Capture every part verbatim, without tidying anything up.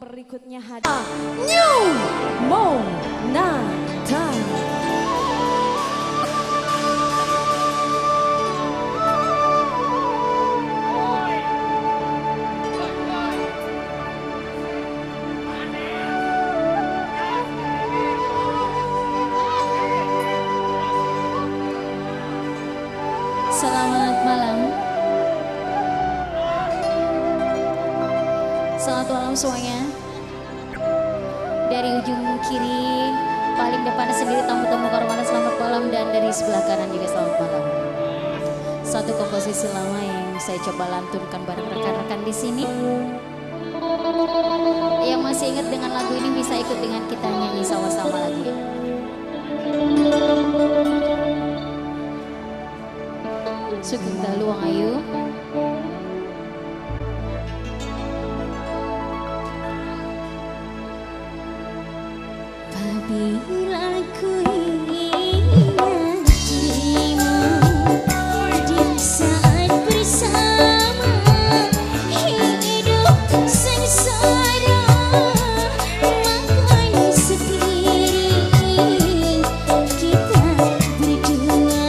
berikutnya hadir New Monata. Selamat malam. Selamat malam semuanya. Dari ujung kiri paling depan sendiri tamu-tamu kehormatan selamat malam, dan dari sebelah kanan juga selamat malam. Satu komposisi lama yang saya coba lantunkan bareng rekan-rekan di sini. Yang masih ingat dengan lagu ini bisa ikut dengan kita nyanyi sama-sama lagi. Sugeng dalu wong ayu. Apabila ku ingat dirimu di saat bersama, hidup sengsara makan sepiring kita berdua.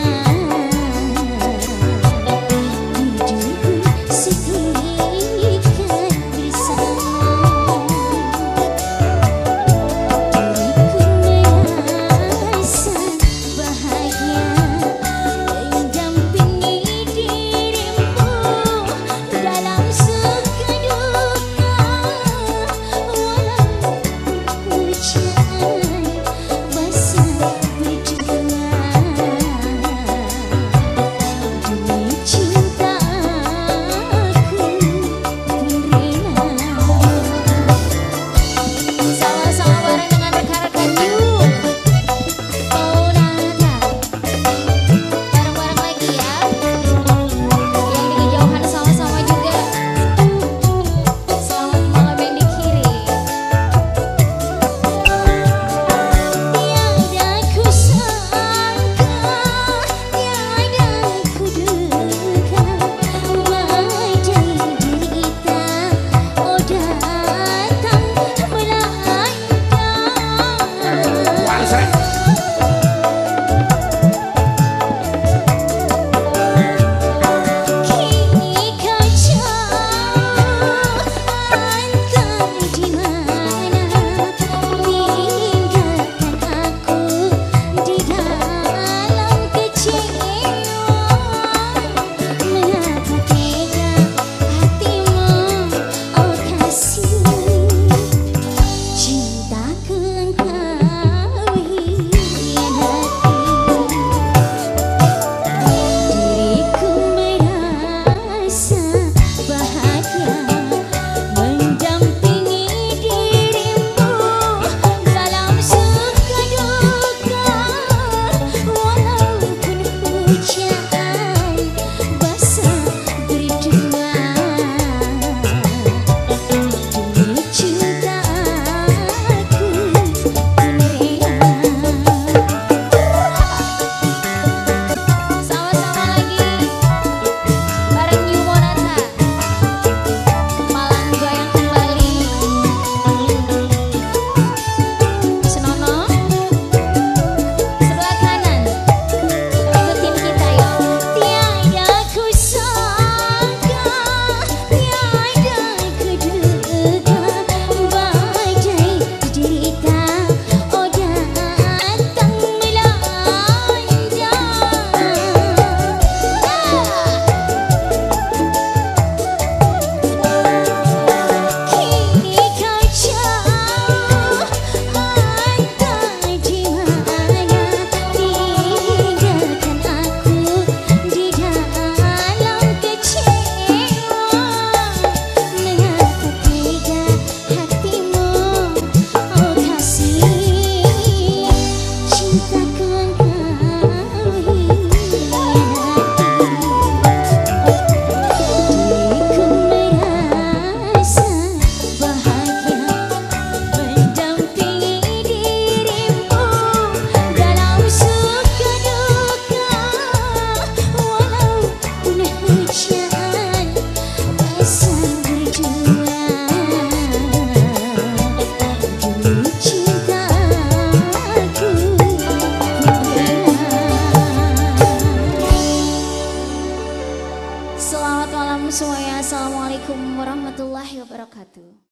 Selamat malam semuanya. Assalamualaikum warahmatullahi wabarakatuh.